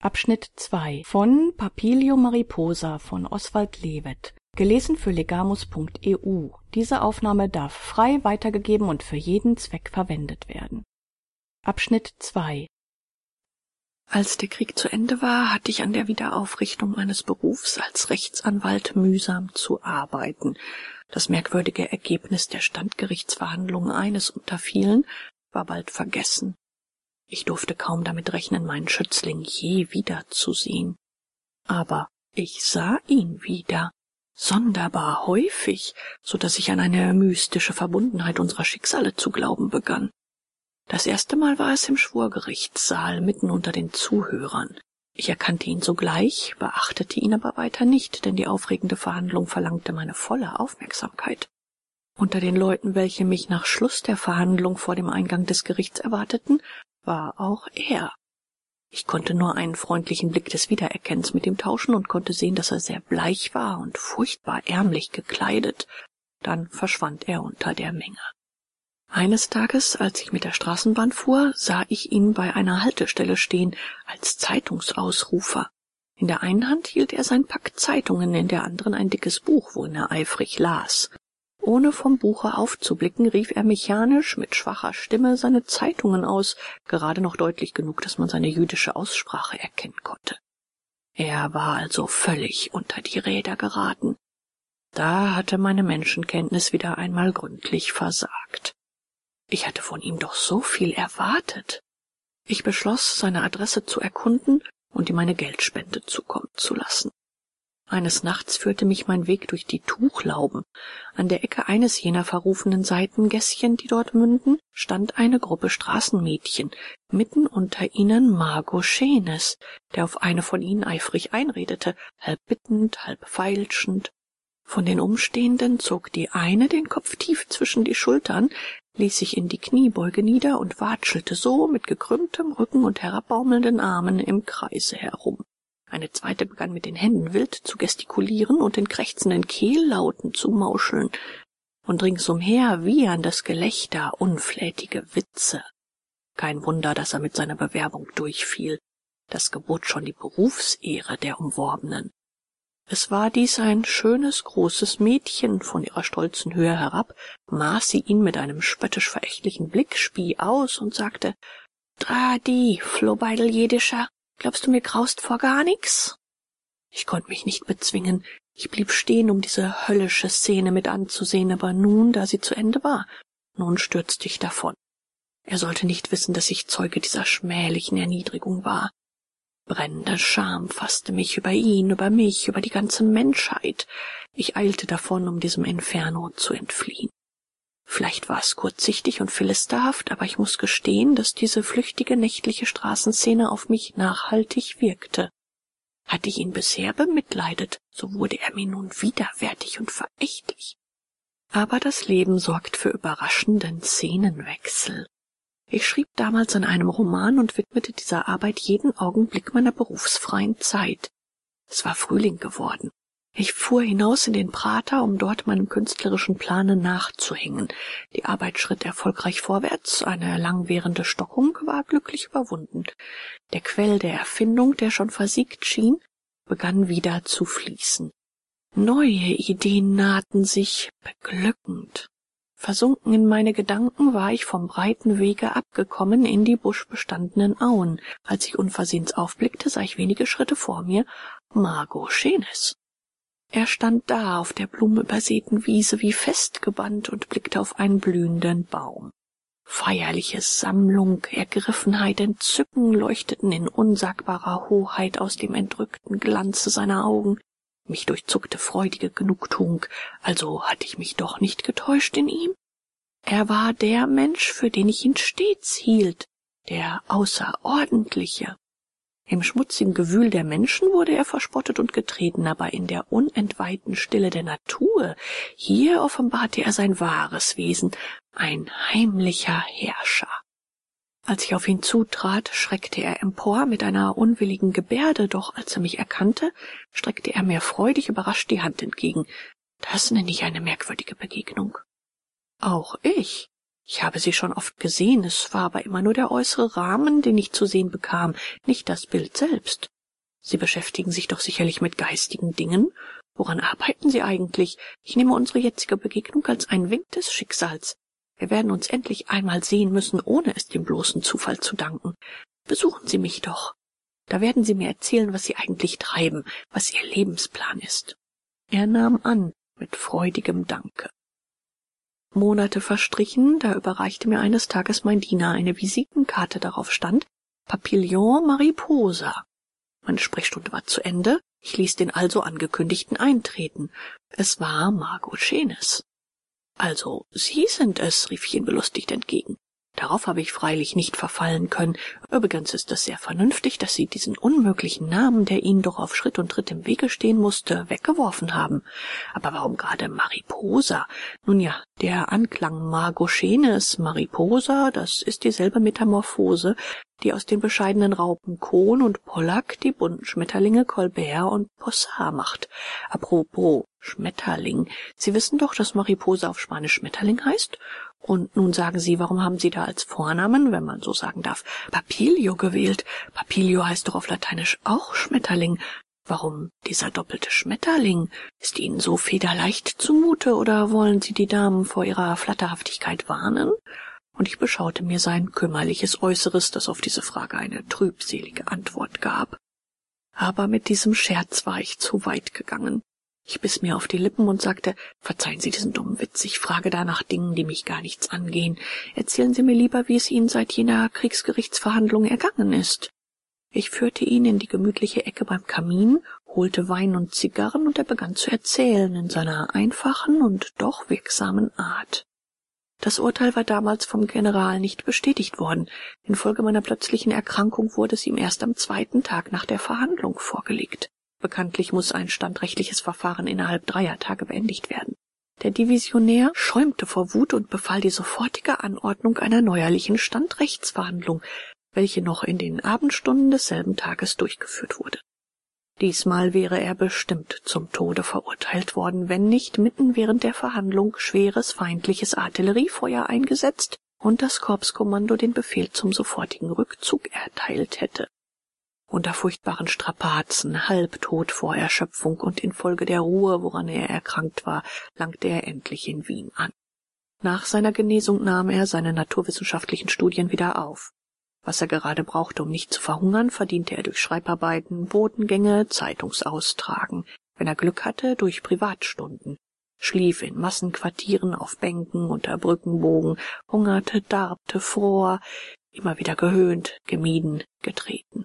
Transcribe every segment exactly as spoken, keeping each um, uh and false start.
Abschnitt zwei von Papilio Mariposa von Oswald Lewet. Gelesen für legamus punkt e u. Diese Aufnahme darf frei weitergegeben und für jeden Zweck verwendet werden. Abschnitt zwei. Als der Krieg zu Ende war, hatte ich an der Wiederaufrichtung meines Berufs als Rechtsanwalt mühsam zu arbeiten. Das merkwürdige Ergebnis der Standgerichtsverhandlungen, eines unter vielen, war bald vergessen. Ich durfte kaum damit rechnen, meinen Schützling je wiederzusehen. Aber ich sah ihn wieder, sonderbar häufig, so dass ich an eine mystische Verbundenheit unserer Schicksale zu glauben begann. Das erste Mal war es im Schwurgerichtssaal, mitten unter den Zuhörern. Ich erkannte ihn sogleich, beachtete ihn aber weiter nicht, denn die aufregende Verhandlung verlangte meine volle Aufmerksamkeit. Unter den Leuten, welche mich nach Schluss der Verhandlung vor dem Eingang des Gerichts erwarteten, war auch er. Ich konnte nur einen freundlichen Blick des Wiedererkennens mit ihm tauschen und konnte sehen, dass er sehr bleich war und furchtbar ärmlich gekleidet. Dann verschwand er unter der Menge. Eines Tages, als ich mit der Straßenbahn fuhr, sah ich ihn bei einer Haltestelle stehen, als Zeitungsausrufer. In der einen Hand hielt er sein Pack Zeitungen, in der anderen ein dickes Buch, worin er eifrig las. Ohne vom Buche aufzublicken, rief er mechanisch mit schwacher Stimme seine Zeitungen aus, gerade noch deutlich genug, dass man seine jüdische Aussprache erkennen konnte. Er war also völlig unter die Räder geraten. Da hatte meine Menschenkenntnis wieder einmal gründlich versagt. Ich hatte von ihm doch so viel erwartet. Ich beschloss, seine Adresse zu erkunden und ihm eine Geldspende zukommen zu lassen. Eines Nachts führte mich mein Weg durch die Tuchlauben. An der Ecke eines jener verrufenen Seitengässchen, die dort münden, stand eine Gruppe Straßenmädchen, mitten unter ihnen Margot Schenes, der auf eine von ihnen eifrig einredete, halb bittend, halb feilschend. Von den Umstehenden zog die eine den Kopf tief zwischen die Schultern, ließ sich in die Kniebeuge nieder und watschelte so mit gekrümmtem Rücken und herabbaumelnden Armen im Kreise herum. Eine zweite begann mit den Händen wild zu gestikulieren und in krächzenden Kehllauten zu mauscheln. Und ringsumher wiehern das Gelächter unflätige Witze. Kein Wunder, dass er mit seiner Bewerbung durchfiel. Das gebot schon die Berufsehre der Umworbenen. Es war dies ein schönes, großes Mädchen, von ihrer stolzen Höhe herab, maß sie ihn mit einem spöttisch-verächtlichen Blick, spie aus und sagte, »Dradi, Flohbeidel jedischer, glaubst du, mir graust vor gar nix?« Ich konnte mich nicht bezwingen. Ich blieb stehen, um diese höllische Szene mit anzusehen, aber nun, da sie zu Ende war, nun stürzte ich davon. Er sollte nicht wissen, dass ich Zeuge dieser schmählichen Erniedrigung war. Brennende Scham fasste mich über ihn, über mich, über die ganze Menschheit. Ich eilte davon, um diesem Inferno zu entfliehen. Vielleicht war es kurzsichtig und philisterhaft, aber ich muß gestehen, dass diese flüchtige nächtliche Straßenszene auf mich nachhaltig wirkte. Hatte ich ihn bisher bemitleidet, so wurde er mir nun widerwärtig und verächtlich. Aber das Leben sorgt für überraschenden Szenenwechsel. Ich schrieb damals an einem Roman und widmete dieser Arbeit jeden Augenblick meiner berufsfreien Zeit. Es war Frühling geworden. Ich fuhr hinaus in den Prater, um dort meinem künstlerischen Plane nachzuhängen. Die Arbeit schritt erfolgreich vorwärts, eine langwährende Stockung war glücklich überwunden. Der Quell der Erfindung, der schon versiegt schien, begann wieder zu fließen. Neue Ideen nahten sich, beglückend. Versunken in meine Gedanken war ich vom breiten Wege abgekommen in die buschbestandenen Auen. Als ich unversehens aufblickte, sah ich wenige Schritte vor mir Margot Schenes. Er stand da auf der blumenübersäten Wiese wie festgebannt und blickte auf einen blühenden Baum. Feierliche Sammlung, Ergriffenheit, Entzücken leuchteten in unsagbarer Hoheit aus dem entrückten Glanze seiner Augen. Mich durchzuckte freudige Genugtuung, also hatte ich mich doch nicht getäuscht in ihm. Er war der Mensch, für den ich ihn stets hielt, der Außerordentliche. Im schmutzigen Gewühl der Menschen wurde er verspottet und getreten, aber in der unentweihten Stille der Natur, hier offenbarte er sein wahres Wesen, ein heimlicher Herrscher. Als ich auf ihn zutrat, schreckte er empor mit einer unwilligen Gebärde, doch als er mich erkannte, streckte er mir freudig überrascht die Hand entgegen. Das nenne ich eine merkwürdige Begegnung. Auch ich. Ich habe sie schon oft gesehen, es war aber immer nur der äußere Rahmen, den ich zu sehen bekam, nicht das Bild selbst. Sie beschäftigen sich doch sicherlich mit geistigen Dingen. Woran arbeiten Sie eigentlich? Ich nehme unsere jetzige Begegnung als einen Wink des Schicksals. Wir werden uns endlich einmal sehen müssen, ohne es dem bloßen Zufall zu danken. Besuchen Sie mich doch. Da werden Sie mir erzählen, was Sie eigentlich treiben, was Ihr Lebensplan ist. Er nahm an, mit freudigem Danke. Monate verstrichen, da überreichte mir eines Tages mein Diener eine Visitenkarte, darauf stand Papillon Mariposa. Meine Sprechstunde war zu Ende, ich ließ den also Angekündigten eintreten. Es war Margot Schenes. »Also, Sie sind es«, rief ich ihn belustigt entgegen. Darauf habe ich freilich nicht verfallen können. Übrigens ist es sehr vernünftig, dass Sie diesen unmöglichen Namen, der Ihnen doch auf Schritt und Tritt im Wege stehen musste, weggeworfen haben. Aber warum gerade Mariposa? Nun ja, der Anklang Margot Schenes, Mariposa, das ist dieselbe Metamorphose, die aus den bescheidenen Raupen Kohn und Pollack die bunten Schmetterlinge Colbert und Possard macht. Apropos Schmetterling, Sie wissen doch, dass Mariposa auf Spanisch Schmetterling heißt? Und nun sagen Sie, warum haben Sie da als Vornamen, wenn man so sagen darf, Papilio gewählt? Papilio heißt doch auf Lateinisch auch Schmetterling. Warum dieser doppelte Schmetterling? Ist Ihnen so federleicht zumute, oder wollen Sie die Damen vor ihrer Flatterhaftigkeit warnen? Und ich beschaute mir sein kümmerliches Äußeres, das auf diese Frage eine trübselige Antwort gab. Aber mit diesem Scherz war ich zu weit gegangen. Ich biss mir auf die Lippen und sagte, verzeihen Sie diesen dummen Witz, ich frage da nach Dingen, die mich gar nichts angehen. Erzählen Sie mir lieber, wie es Ihnen seit jener Kriegsgerichtsverhandlung ergangen ist. Ich führte ihn in die gemütliche Ecke beim Kamin, holte Wein und Zigarren, und er begann zu erzählen in seiner einfachen und doch wirksamen Art. Das Urteil war damals vom General nicht bestätigt worden. Infolge meiner plötzlichen Erkrankung wurde es ihm erst am zweiten Tag nach der Verhandlung vorgelegt. Bekanntlich muss ein standrechtliches Verfahren innerhalb dreier Tage beendigt werden. Der Divisionär schäumte vor Wut und befahl die sofortige Anordnung einer neuerlichen Standrechtsverhandlung, welche noch in den Abendstunden desselben Tages durchgeführt wurde. Diesmal wäre er bestimmt zum Tode verurteilt worden, wenn nicht mitten während der Verhandlung schweres feindliches Artilleriefeuer eingesetzt und das Korpskommando den Befehl zum sofortigen Rückzug erteilt hätte. Unter furchtbaren Strapazen, halbtot vor Erschöpfung und infolge der Ruhe, woran er erkrankt war, langte er endlich in Wien an. Nach seiner Genesung nahm er seine naturwissenschaftlichen Studien wieder auf. Was er gerade brauchte, um nicht zu verhungern, verdiente er durch Schreibarbeiten, Botengänge, Zeitungsaustragen, wenn er Glück hatte, durch Privatstunden, schlief in Massenquartieren auf Bänken unter Brückenbogen, hungerte, darbte, fror, immer wieder gehöhnt, gemieden, getreten.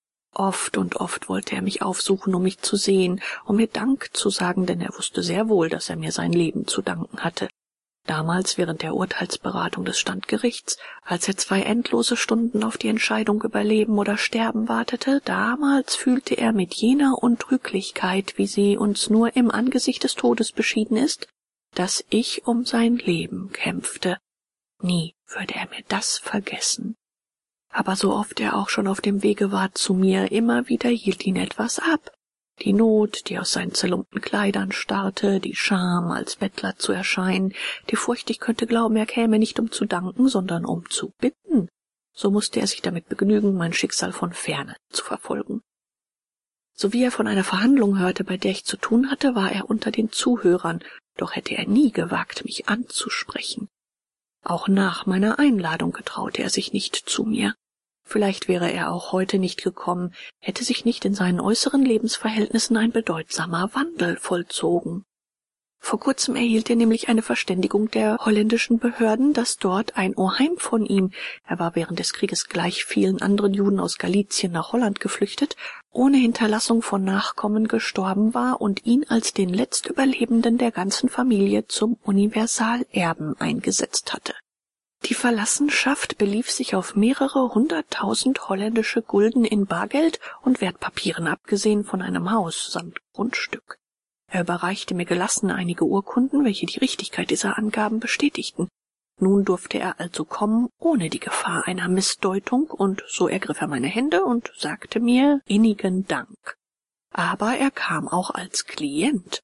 Oft und oft wollte er mich aufsuchen, um mich zu sehen, um mir Dank zu sagen, denn er wusste sehr wohl, dass er mir sein Leben zu danken hatte. Damals während der Urteilsberatung des Standgerichts, als er zwei endlose Stunden auf die Entscheidung über Leben oder Sterben wartete, damals fühlte er mit jener Untrüglichkeit, wie sie uns nur im Angesicht des Todes beschieden ist, dass ich um sein Leben kämpfte. Nie würde er mir das vergessen. Aber so oft er auch schon auf dem Wege war zu mir, immer wieder hielt ihn etwas ab. Die Not, die aus seinen zerlumpten Kleidern starrte, die Scham, als Bettler zu erscheinen, die Furcht, ich könnte glauben, er käme nicht um zu danken, sondern um zu bitten. So musste er sich damit begnügen, mein Schicksal von ferne zu verfolgen. So wie er von einer Verhandlung hörte, bei der ich zu tun hatte, war er unter den Zuhörern, doch hätte er nie gewagt, mich anzusprechen. Auch nach meiner Einladung getraute er sich nicht zu mir. Vielleicht wäre er auch heute nicht gekommen, hätte sich nicht in seinen äußeren Lebensverhältnissen ein bedeutsamer Wandel vollzogen. Vor kurzem erhielt er nämlich eine Verständigung der holländischen Behörden, dass dort ein Oheim von ihm, er war während des Krieges gleich vielen anderen Juden aus Galizien nach Holland geflüchtet, ohne Hinterlassung von Nachkommen gestorben war und ihn als den letztüberlebenden der ganzen Familie zum Universalerben eingesetzt hatte. Die Verlassenschaft belief sich auf mehrere hunderttausend holländische Gulden in Bargeld und Wertpapieren, abgesehen von einem Haus samt Grundstück. Er überreichte mir gelassen einige Urkunden, welche die Richtigkeit dieser Angaben bestätigten. Nun durfte er also kommen, ohne die Gefahr einer Missdeutung, und so ergriff er meine Hände und sagte mir innigen Dank. Aber er kam auch als Klient.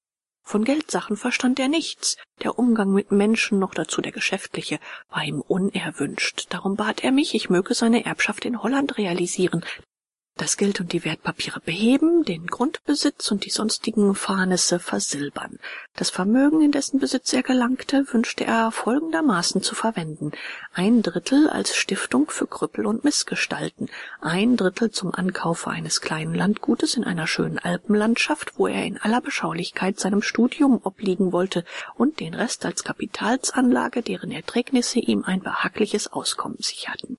Von Geldsachen verstand er nichts. Der Umgang mit Menschen, noch dazu der geschäftliche, war ihm unerwünscht. Darum bat er mich, ich möge seine Erbschaft in Holland realisieren, das Geld und die Wertpapiere beheben, den Grundbesitz und die sonstigen Fahrnisse versilbern. Das Vermögen, in dessen Besitz er gelangte, wünschte er folgendermaßen zu verwenden: ein Drittel als Stiftung für Krüppel und Missgestalten, ein Drittel zum Ankaufe eines kleinen Landgutes in einer schönen Alpenlandschaft, wo er in aller Beschaulichkeit seinem Studium obliegen wollte, und den Rest als Kapitalsanlage, deren Erträgnisse ihm ein behagliches Auskommen sicherten.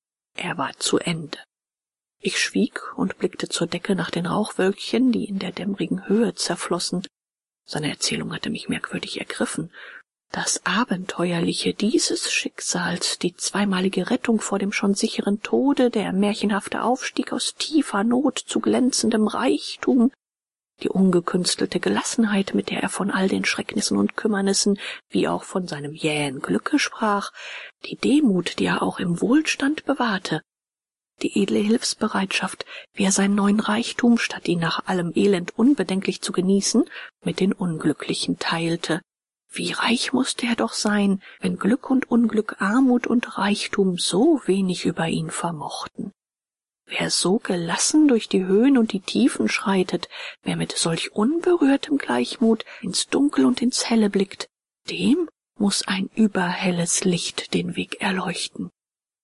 Er war zu Ende. Ich schwieg und blickte zur Decke nach den Rauchwölkchen, die in der dämmerigen Höhe zerflossen. Seine Erzählung hatte mich merkwürdig ergriffen. Das Abenteuerliche dieses Schicksals, die zweimalige Rettung vor dem schon sicheren Tode, der märchenhafte Aufstieg aus tiefer Not zu glänzendem Reichtum, die ungekünstelte Gelassenheit, mit der er von all den Schrecknissen und Kümmernissen wie auch von seinem jähen Glücke sprach, die Demut, die er auch im Wohlstand bewahrte, die edle Hilfsbereitschaft, wie er seinen neuen Reichtum, statt ihn nach allem Elend unbedenklich zu genießen, mit den Unglücklichen teilte. Wie reich mußte er doch sein, wenn Glück und Unglück, Armut und Reichtum so wenig über ihn vermochten. Wer so gelassen durch die Höhen und die Tiefen schreitet, wer mit solch unberührtem Gleichmut ins Dunkel und ins Helle blickt, dem muß ein überhelles Licht den Weg erleuchten.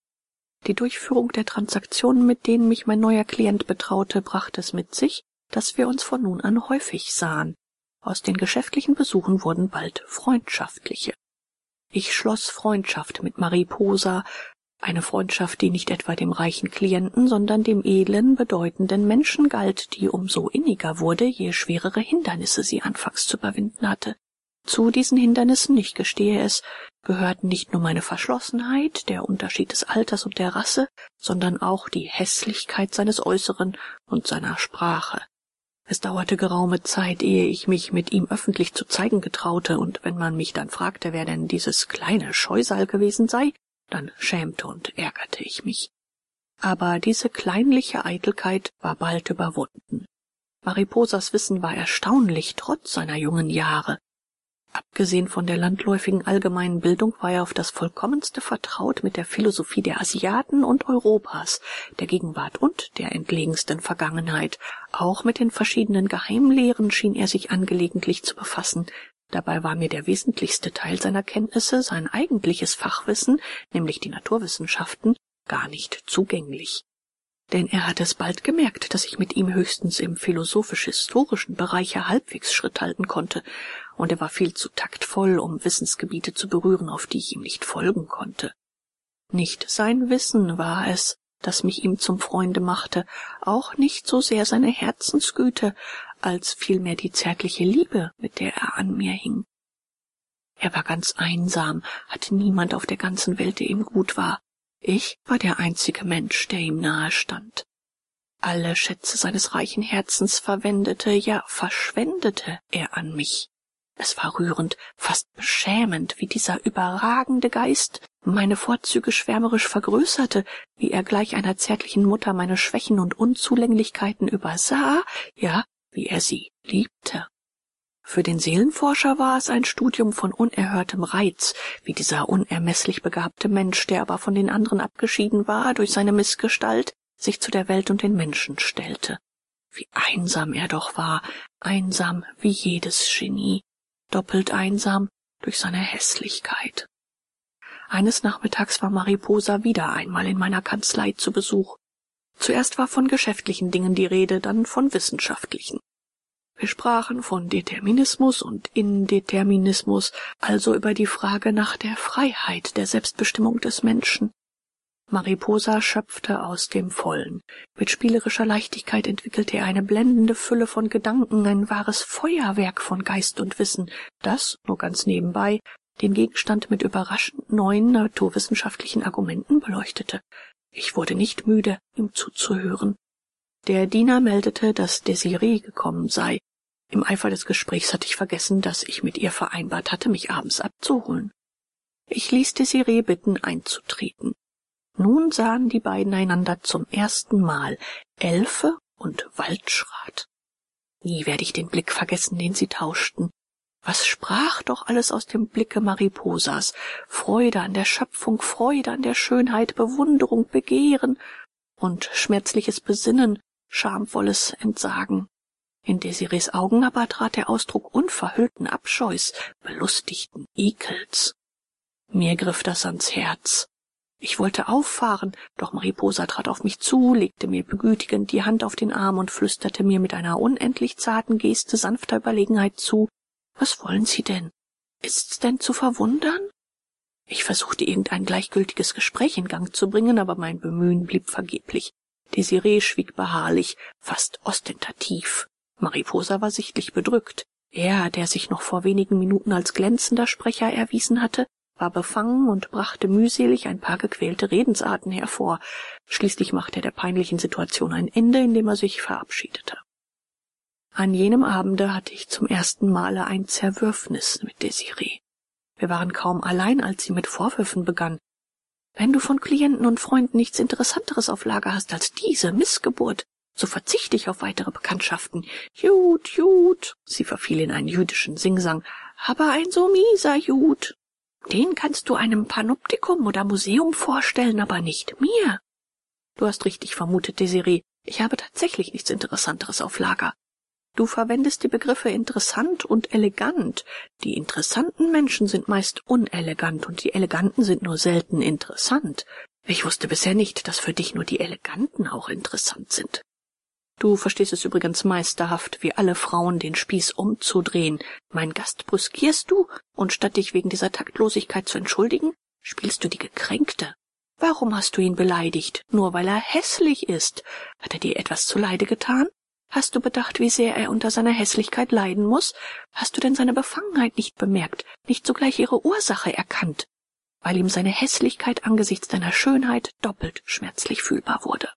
Die Durchführung der Transaktionen, mit denen mich mein neuer Klient betraute, brachte es mit sich, dass wir uns von nun an häufig sahen. Aus den geschäftlichen Besuchen wurden bald freundschaftliche. Ich schloss Freundschaft mit Mariposa, eine Freundschaft, die nicht etwa dem reichen Klienten, sondern dem edlen, bedeutenden Menschen galt, die umso inniger wurde, je schwerere Hindernisse sie anfangs zu überwinden hatte. Zu diesen Hindernissen, ich gestehe es, gehörten nicht nur meine Verschlossenheit, der Unterschied des Alters und der Rasse, sondern auch die Häßlichkeit seines Äußeren und seiner Sprache. Es dauerte geraume Zeit, ehe ich mich mit ihm öffentlich zu zeigen getraute, und wenn man mich dann fragte, wer denn dieses kleine Scheusal gewesen sei, dann schämte und ärgerte ich mich. Aber diese kleinliche Eitelkeit war bald überwunden. Mariposas Wissen war erstaunlich, trotz seiner jungen Jahre. Abgesehen von der landläufigen allgemeinen Bildung war er auf das vollkommenste vertraut mit der Philosophie der Asiaten und Europas, der Gegenwart und der entlegensten Vergangenheit. Auch mit den verschiedenen Geheimlehren schien er sich angelegentlich zu befassen. Dabei war mir der wesentlichste Teil seiner Kenntnisse, sein eigentliches Fachwissen, nämlich die Naturwissenschaften, gar nicht zugänglich. Denn er hatte es bald gemerkt, dass ich mit ihm höchstens im philosophisch-historischen Bereiche halbwegs Schritt halten konnte, und er war viel zu taktvoll, um Wissensgebiete zu berühren, auf die ich ihm nicht folgen konnte. Nicht sein Wissen war es, das mich ihm zum Freunde machte, auch nicht so sehr seine Herzensgüte, als vielmehr die zärtliche Liebe, mit der er an mir hing. Er war ganz einsam, hatte niemand auf der ganzen Welt, der ihm gut war. Ich war der einzige Mensch, der ihm nahe stand. Alle Schätze seines reichen Herzens verwendete, ja verschwendete er an mich. Es war rührend, fast beschämend, wie dieser überragende Geist meine Vorzüge schwärmerisch vergrößerte, wie er gleich einer zärtlichen Mutter meine Schwächen und Unzulänglichkeiten übersah, ja, wie er sie liebte. Für den Seelenforscher war es ein Studium von unerhörtem Reiz, wie dieser unermesslich begabte Mensch, der aber von den anderen abgeschieden war durch seine Missgestalt, sich zu der Welt und den Menschen stellte. Wie einsam er doch war, einsam wie jedes Genie, doppelt einsam durch seine Hässlichkeit. Eines Nachmittags war Mariposa wieder einmal in meiner Kanzlei zu Besuch. Zuerst war von geschäftlichen Dingen die Rede, dann von wissenschaftlichen. Wir sprachen von Determinismus und Indeterminismus, also über die Frage nach der Freiheit, der Selbstbestimmung des Menschen. Mariposa schöpfte aus dem Vollen. Mit spielerischer Leichtigkeit entwickelte er eine blendende Fülle von Gedanken, ein wahres Feuerwerk von Geist und Wissen, das, nur ganz nebenbei, den Gegenstand mit überraschend neuen naturwissenschaftlichen Argumenten beleuchtete. Ich wurde nicht müde, ihm zuzuhören. Der Diener meldete, dass Desiree gekommen sei. Im Eifer des Gesprächs hatte ich vergessen, dass ich mit ihr vereinbart hatte, mich abends abzuholen. Ich ließ Desiree bitten, einzutreten. Nun sahen die beiden einander zum ersten Mal, Elfe und Waldschrat. Nie werde ich den Blick vergessen, den sie tauschten. Was sprach doch alles aus dem Blicke Mariposas? Freude an der Schöpfung, Freude an der Schönheit, Bewunderung, Begehren und schmerzliches Besinnen, schamvolles Entsagen. In Desirees Augen aber trat der Ausdruck unverhüllten Abscheus, belustigten Ekels. Mir griff das ans Herz. Ich wollte auffahren, doch Mariposa trat auf mich zu, legte mir begütigend die Hand auf den Arm und flüsterte mir mit einer unendlich zarten Geste sanfter Überlegenheit zu: »Was wollen Sie denn? Ist's denn zu verwundern?« Ich versuchte, irgendein gleichgültiges Gespräch in Gang zu bringen, aber mein Bemühen blieb vergeblich. Desiree schwieg beharrlich, fast ostentativ. Mariposa war sichtlich bedrückt. Er, der sich noch vor wenigen Minuten als glänzender Sprecher erwiesen hatte, war befangen und brachte mühselig ein paar gequälte Redensarten hervor. Schließlich machte er der peinlichen Situation ein Ende, indem er sich verabschiedete. An jenem Abende hatte ich zum ersten Male ein Zerwürfnis mit Desiree. Wir waren kaum allein, als sie mit Vorwürfen begann. »Wenn du von Klienten und Freunden nichts Interessanteres auf Lager hast als diese Missgeburt, so verzichte ich auf weitere Bekanntschaften. Jud, Jud«, sie verfiel in einen jüdischen Singsang, »aber ein so mieser Jud. Den kannst du einem Panoptikum oder Museum vorstellen, aber nicht mir.« »Du hast richtig vermutet, Desiree. Ich habe tatsächlich nichts Interessanteres auf Lager. Du verwendest die Begriffe interessant und elegant. Die interessanten Menschen sind meist unelegant und die eleganten sind nur selten interessant. Ich wusste bisher nicht, dass für dich nur die Eleganten auch interessant sind. Du verstehst es übrigens meisterhaft, wie alle Frauen den Spieß umzudrehen. Mein Gast brüskierst du, und statt dich wegen dieser Taktlosigkeit zu entschuldigen, spielst du die Gekränkte. Warum hast du ihn beleidigt? Nur weil er hässlich ist. Hat er dir etwas zuleide getan? Hast du bedacht, wie sehr er unter seiner Hässlichkeit leiden muss? Hast du denn seine Befangenheit nicht bemerkt, nicht sogleich ihre Ursache erkannt, weil ihm seine Hässlichkeit angesichts deiner Schönheit doppelt schmerzlich fühlbar wurde?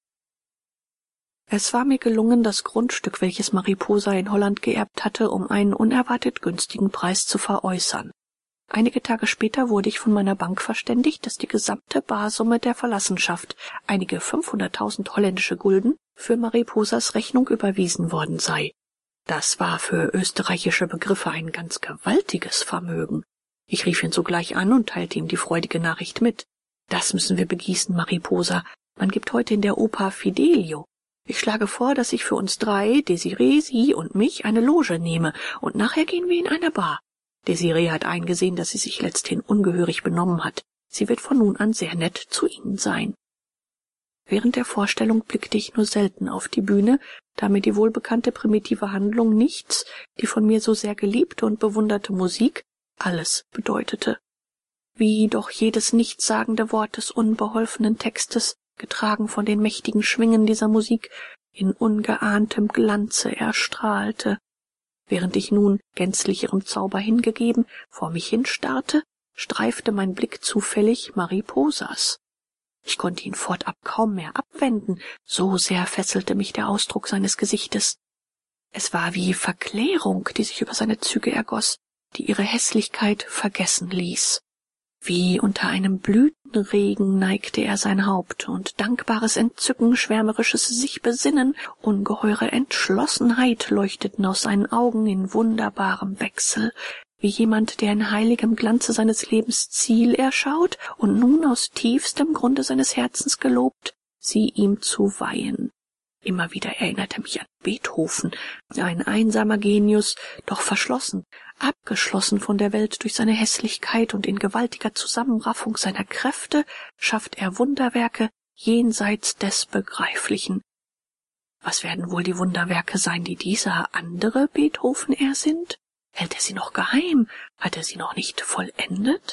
Es war mir gelungen, das Grundstück, welches Mariposa in Holland geerbt hatte, um einen unerwartet günstigen Preis zu veräußern. Einige Tage später wurde ich von meiner Bank verständigt, dass die gesamte Barsumme der Verlassenschaft, einige fünfhunderttausend holländische Gulden, für Mariposas Rechnung überwiesen worden sei. Das war für österreichische Begriffe ein ganz gewaltiges Vermögen. Ich rief ihn sogleich an und teilte ihm die freudige Nachricht mit. »Das müssen wir begießen, Mariposa. Man gibt heute in der Oper Fidelio. Ich schlage vor, dass ich für uns drei, Desiree, Sie und mich, eine Loge nehme, und nachher gehen wir in eine Bar. Desiree hat eingesehen, dass sie sich letzthin ungehörig benommen hat. Sie wird von nun an sehr nett zu Ihnen sein.« Während der Vorstellung blickte ich nur selten auf die Bühne, da mir die wohlbekannte primitive Handlung nichts, die von mir so sehr geliebte und bewunderte Musik, alles bedeutete. Wie doch jedes nichtssagende Wort des unbeholfenen Textes, getragen von den mächtigen Schwingen dieser Musik, in ungeahntem Glanze erstrahlte. Während ich nun, gänzlich ihrem Zauber hingegeben, vor mich hinstarrte, streifte mein Blick zufällig Mariposas. Ich konnte ihn fortab kaum mehr abwenden, so sehr fesselte mich der Ausdruck seines Gesichtes. Es war wie Verklärung, die sich über seine Züge ergoss, die ihre Hässlichkeit vergessen ließ. Wie unter einem Blütenregen neigte er sein Haupt, und dankbares Entzücken, schwärmerisches Sich-Besinnen, ungeheure Entschlossenheit leuchteten aus seinen Augen in wunderbarem Wechsel, wie jemand, der in heiligem Glanze seines Lebens Ziel erschaut und nun aus tiefstem Grunde seines Herzens gelobt, sie ihm zu weihen. Immer wieder erinnerte mich an Beethoven, ein einsamer Genius, doch verschlossen, abgeschlossen von der Welt durch seine Hässlichkeit, und in gewaltiger Zusammenraffung seiner Kräfte schafft er Wunderwerke jenseits des Begreiflichen. Was werden wohl die Wunderwerke sein, die dieser andere Beethoven ersinnt? Hält er sie noch geheim? Hat er sie noch nicht vollendet?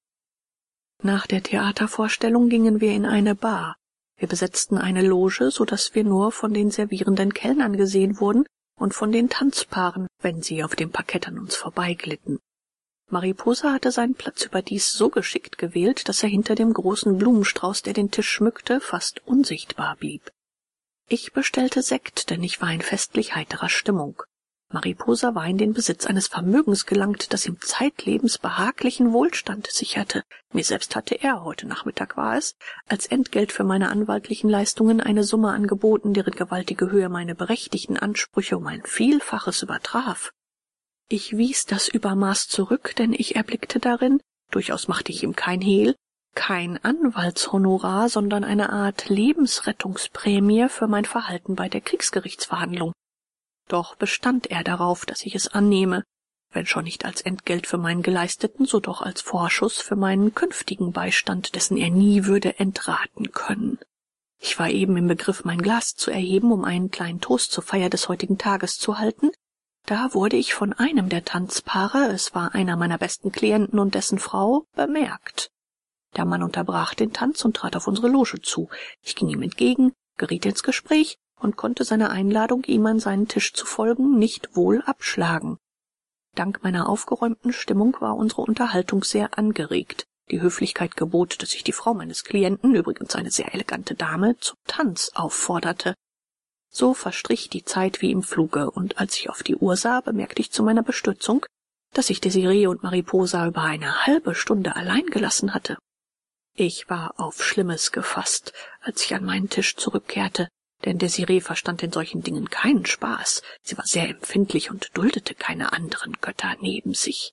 Nach der Theatervorstellung gingen wir in eine Bar. Wir besetzten eine Loge, so dass wir nur von den servierenden Kellnern gesehen wurden und von den Tanzpaaren, wenn sie auf dem Parkett an uns vorbeiglitten. Mariposa hatte seinen Platz überdies so geschickt gewählt, dass er hinter dem großen Blumenstrauß, der den Tisch schmückte, fast unsichtbar blieb. Ich bestellte Sekt, denn ich war in festlich heiterer Stimmung. Mariposa war in den Besitz eines Vermögens gelangt, das ihm zeitlebens behaglichen Wohlstand sicherte. Mir selbst hatte er, heute Nachmittag war es, als Entgelt für meine anwaltlichen Leistungen eine Summe angeboten, deren gewaltige Höhe meine berechtigten Ansprüche um ein Vielfaches übertraf. Ich wies das Übermaß zurück, denn ich erblickte darin, durchaus machte ich ihm kein Hehl, kein Anwaltshonorar, sondern eine Art Lebensrettungsprämie für mein Verhalten bei der Kriegsgerichtsverhandlung. Doch bestand er darauf, dass ich es annehme, wenn schon nicht als Entgelt für meinen geleisteten, so doch als Vorschuss für meinen künftigen Beistand, dessen er nie würde entraten können. Ich war eben im Begriff, mein Glas zu erheben, um einen kleinen Toast zur Feier des heutigen Tages zu halten, da wurde ich von einem der Tanzpaare, es war einer meiner besten Klienten und dessen Frau, bemerkt. Der Mann unterbrach den Tanz und trat auf unsere Loge zu. Ich ging ihm entgegen, geriet ins Gespräch und konnte seine Einladung, ihm an seinen Tisch zu folgen, nicht wohl abschlagen. Dank meiner aufgeräumten Stimmung war unsere Unterhaltung sehr angeregt. Die Höflichkeit gebot, dass ich die Frau meines Klienten, übrigens eine sehr elegante Dame, zum Tanz aufforderte. So verstrich die Zeit wie im Fluge, und als ich auf die Uhr sah, bemerkte ich zu meiner Bestürzung, dass ich Desiree und Mariposa über eine halbe Stunde allein gelassen hatte. Ich war auf Schlimmes gefasst, als ich an meinen Tisch zurückkehrte, denn Desiree verstand in solchen Dingen keinen Spaß. Sie war sehr empfindlich und duldete keine anderen Götter neben sich.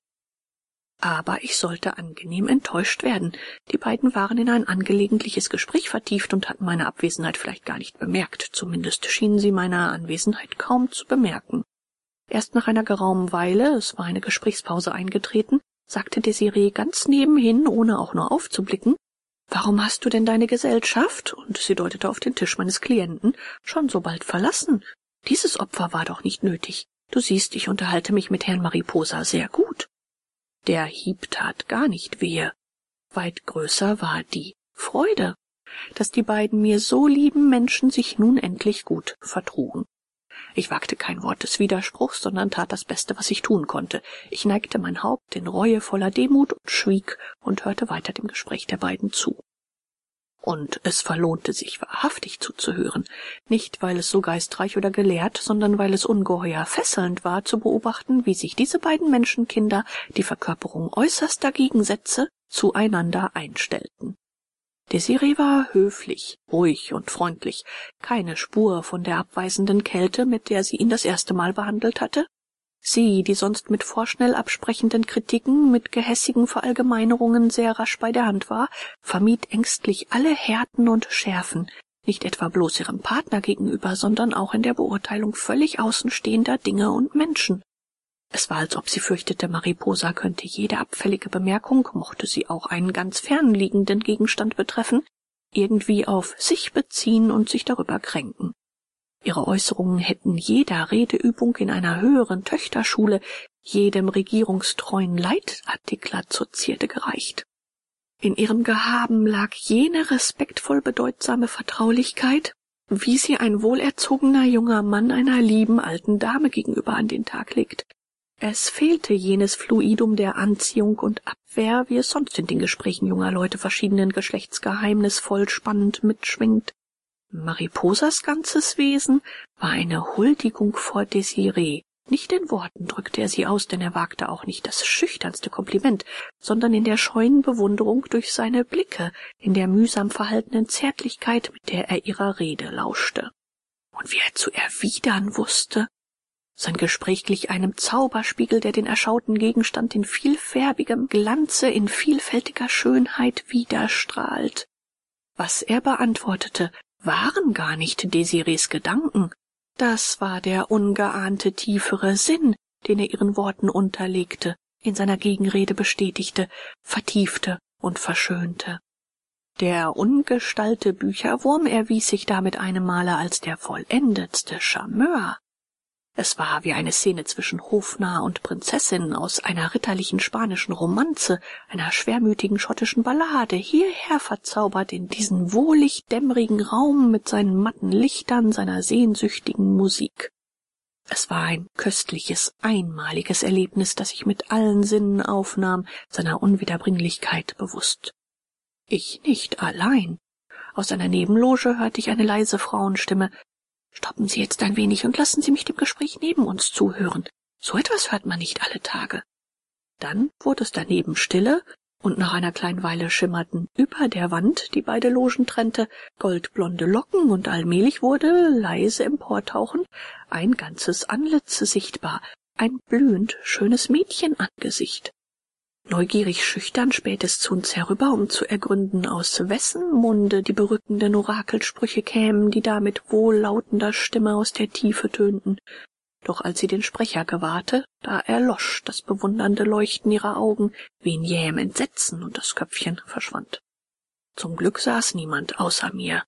Aber ich sollte angenehm enttäuscht werden. Die beiden waren in ein angelegentliches Gespräch vertieft und hatten meine Abwesenheit vielleicht gar nicht bemerkt. Zumindest schienen sie meine Anwesenheit kaum zu bemerken. Erst nach einer geraumen Weile, es war eine Gesprächspause eingetreten, sagte Desiree ganz nebenhin, ohne auch nur aufzublicken: »Warum hast du denn deine Gesellschaft«, und sie deutete auf den Tisch meines Klienten, »schon so bald verlassen? Dieses Opfer war doch nicht nötig. Du siehst, ich unterhalte mich mit Herrn Mariposa sehr gut.« Der Hieb tat gar nicht wehe. Weit größer war die Freude, dass die beiden mir so lieben Menschen sich nun endlich gut vertrugen. Ich wagte kein Wort des Widerspruchs, sondern tat das Beste, was ich tun konnte. Ich neigte mein Haupt in reuevoller Demut und schwieg und hörte weiter dem Gespräch der beiden zu. Und es verlohnte sich wahrhaftig zuzuhören, nicht weil es so geistreich oder gelehrt, sondern weil es ungeheuer fesselnd war zu beobachten, wie sich diese beiden Menschenkinder, die Verkörperung äußerster Gegensätze, zueinander einstellten. Desiree war höflich, ruhig und freundlich, keine Spur von der abweisenden Kälte, mit der sie ihn das erste Mal behandelt hatte. Sie, die sonst mit vorschnell absprechenden Kritiken, mit gehässigen Verallgemeinerungen sehr rasch bei der Hand war, vermied ängstlich alle Härten und Schärfen, nicht etwa bloß ihrem Partner gegenüber, sondern auch in der Beurteilung völlig außenstehender Dinge und Menschen. Es war, als ob sie fürchtete, Mariposa könnte jede abfällige Bemerkung, mochte sie auch einen ganz fernliegenden Gegenstand betreffen, irgendwie auf sich beziehen und sich darüber kränken. Ihre Äußerungen hätten jeder Redeübung in einer höheren Töchterschule, jedem regierungstreuen Leitartikler zur Zierde gereicht. In ihrem Gehaben lag jene respektvoll bedeutsame Vertraulichkeit, wie sie ein wohlerzogener junger Mann einer lieben alten Dame gegenüber an den Tag legt. Es fehlte jenes Fluidum der Anziehung und Abwehr, wie es sonst in den Gesprächen junger Leute verschiedenen Geschlechts geheimnisvoll spannend mitschwingt. Mariposas ganzes Wesen war eine Huldigung vor Desiree. Nicht in Worten drückte er sie aus, denn er wagte auch nicht das schüchternste Kompliment, sondern in der scheuen Bewunderung durch seine Blicke, in der mühsam verhaltenen Zärtlichkeit, mit der er ihrer Rede lauschte. Und wie er zu erwidern wusste! Sein Gespräch glich einem Zauberspiegel, der den erschauten Gegenstand in vielfärbigem Glanze, in vielfältiger Schönheit widerstrahlt. Was er beantwortete, waren gar nicht Desirees Gedanken. Das war der ungeahnte tiefere Sinn, den er ihren Worten unterlegte, in seiner Gegenrede bestätigte, vertiefte und verschönte. Der ungestalte Bücherwurm erwies sich da mit einem Male als der vollendetste Charmeur. Es war wie eine Szene zwischen Hofnarr und Prinzessin aus einer ritterlichen spanischen Romanze, einer schwermütigen schottischen Ballade, hierher verzaubert in diesen wohlig dämmerigen Raum mit seinen matten Lichtern, seiner sehnsüchtigen Musik. Es war ein köstliches, einmaliges Erlebnis, das ich mit allen Sinnen aufnahm, seiner Unwiederbringlichkeit bewusst. Ich nicht allein. Aus einer Nebenloge hörte ich eine leise Frauenstimme: »Stoppen Sie jetzt ein wenig und lassen Sie mich dem Gespräch neben uns zuhören. So etwas hört man nicht alle Tage.« Dann wurde es daneben stille, und nach einer kleinen Weile schimmerten über der Wand, die beide Logen trennte, goldblonde Locken, und allmählich wurde, leise emportauchend, ein ganzes Antlitz sichtbar, ein blühend schönes Mädchenangesicht. Neugierig schüchtern späht es zu uns herüber, um zu ergründen, aus wessen Munde die berückenden Orakelsprüche kämen, die da mit wohllautender Stimme aus der Tiefe tönten. Doch als sie den Sprecher gewahrte, da erlosch das bewundernde Leuchten ihrer Augen wie in jähem Entsetzen, und das Köpfchen verschwand. Zum Glück saß niemand außer mir.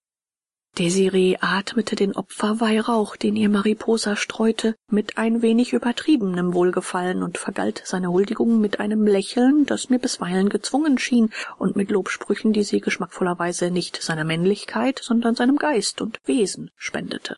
Desiree atmete den Opferweihrauch, den ihr Mariposa streute, mit ein wenig übertriebenem Wohlgefallen und vergalt seine Huldigung mit einem Lächeln, das mir bisweilen gezwungen schien, und mit Lobsprüchen, die sie geschmackvollerweise nicht seiner Männlichkeit, sondern seinem Geist und Wesen spendete.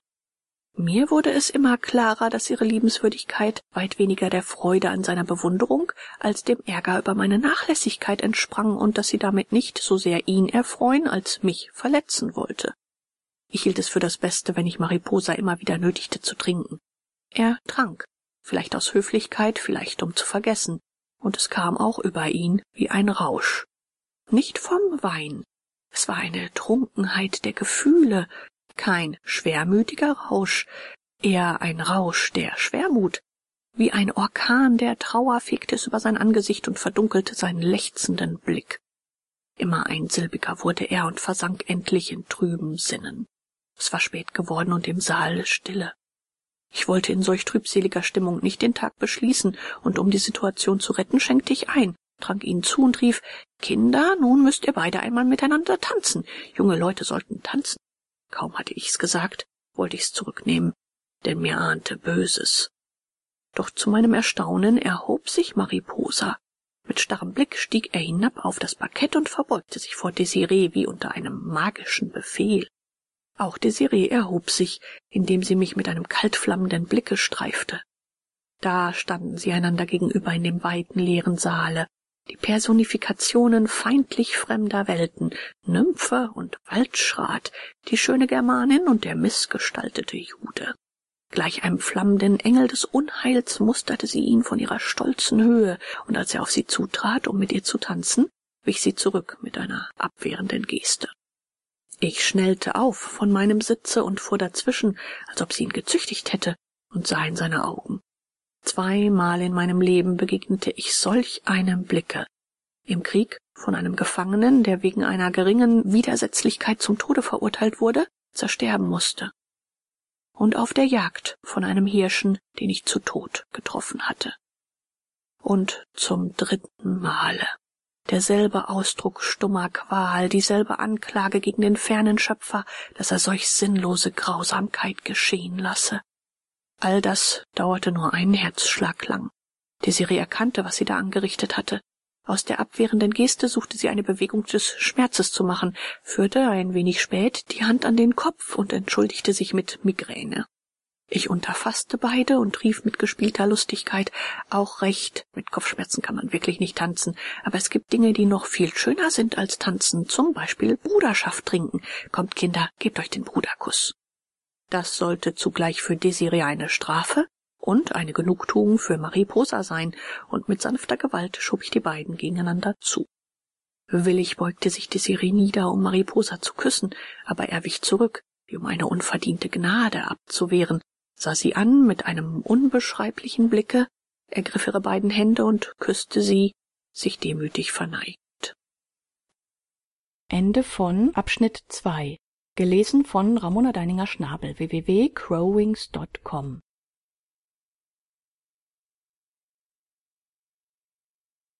Mir wurde es immer klarer, dass ihre Liebenswürdigkeit weit weniger der Freude an seiner Bewunderung als dem Ärger über meine Nachlässigkeit entsprang und dass sie damit nicht so sehr ihn erfreuen als mich verletzen wollte. Ich hielt es für das Beste, wenn ich Mariposa immer wieder nötigte zu trinken. Er trank, vielleicht aus Höflichkeit, vielleicht um zu vergessen, und es kam auch über ihn wie ein Rausch. Nicht vom Wein, es war eine Trunkenheit der Gefühle, kein schwermütiger Rausch, eher ein Rausch der Schwermut. Wie ein Orkan der Trauer fegte es über sein Angesicht und verdunkelte seinen lechzenden Blick. Immer einsilbiger wurde er und versank endlich in trüben Sinnen. Es war spät geworden und im Saal Stille. Ich wollte in solch trübseliger Stimmung nicht den Tag beschließen, und um die Situation zu retten, schenkte ich ein, trank ihnen zu und rief: »Kinder, nun müsst ihr beide einmal miteinander tanzen. Junge Leute sollten tanzen.« Kaum hatte ich's gesagt, wollte ich's zurücknehmen, denn mir ahnte Böses. Doch zu meinem Erstaunen erhob sich Mariposa. Mit starrem Blick stieg er hinab auf das Parkett und verbeugte sich vor Desiree wie unter einem magischen Befehl. Auch Desiree erhob sich, indem sie mich mit einem kaltflammenden Blicke streifte. Da standen sie einander gegenüber in dem weiten, leeren Saale, die Personifikationen feindlich fremder Welten, Nymphe und Waldschrat, die schöne Germanin und der missgestaltete Jude. Gleich einem flammenden Engel des Unheils musterte sie ihn von ihrer stolzen Höhe, und als er auf sie zutrat, um mit ihr zu tanzen, wich sie zurück mit einer abwehrenden Geste. Ich schnellte auf von meinem Sitze und fuhr dazwischen, als ob sie ihn gezüchtigt hätte, und sah in seine Augen. Zweimal in meinem Leben begegnete ich solch einem Blicke. Im Krieg von einem Gefangenen, der wegen einer geringen Widersetzlichkeit zum Tode verurteilt wurde, zersterben musste. Und auf der Jagd von einem Hirschen, den ich zu Tod getroffen hatte. Und zum dritten Male. Derselbe Ausdruck stummer Qual, dieselbe Anklage gegen den fernen Schöpfer, dass er solch sinnlose Grausamkeit geschehen lasse. All das dauerte nur einen Herzschlag lang. Desiree erkannte, was sie da angerichtet hatte. Aus der abwehrenden Geste suchte sie eine Bewegung des Schmerzes zu machen, führte ein wenig spät die Hand an den Kopf und entschuldigte sich mit Migräne. Ich unterfasste beide und rief mit gespielter Lustigkeit: »Auch recht, mit Kopfschmerzen kann man wirklich nicht tanzen, aber es gibt Dinge, die noch viel schöner sind als tanzen, zum Beispiel Bruderschaft trinken. Kommt, Kinder, gebt euch den Bruderkuss.« Das sollte zugleich für Desiree eine Strafe und eine Genugtuung für Mariposa sein, und mit sanfter Gewalt schob ich die beiden gegeneinander zu. Willig beugte sich Desiree nieder, um Mariposa zu küssen, aber er wich zurück, wie um eine unverdiente Gnade abzuwehren, sah sie an mit einem unbeschreiblichen Blicke, ergriff ihre beiden Hände und küsste sie, sich demütig verneigt. Ende von Abschnitt zwei. Gelesen von Ramona Deininger-Schnabel, w w w punkt crowwings punkt com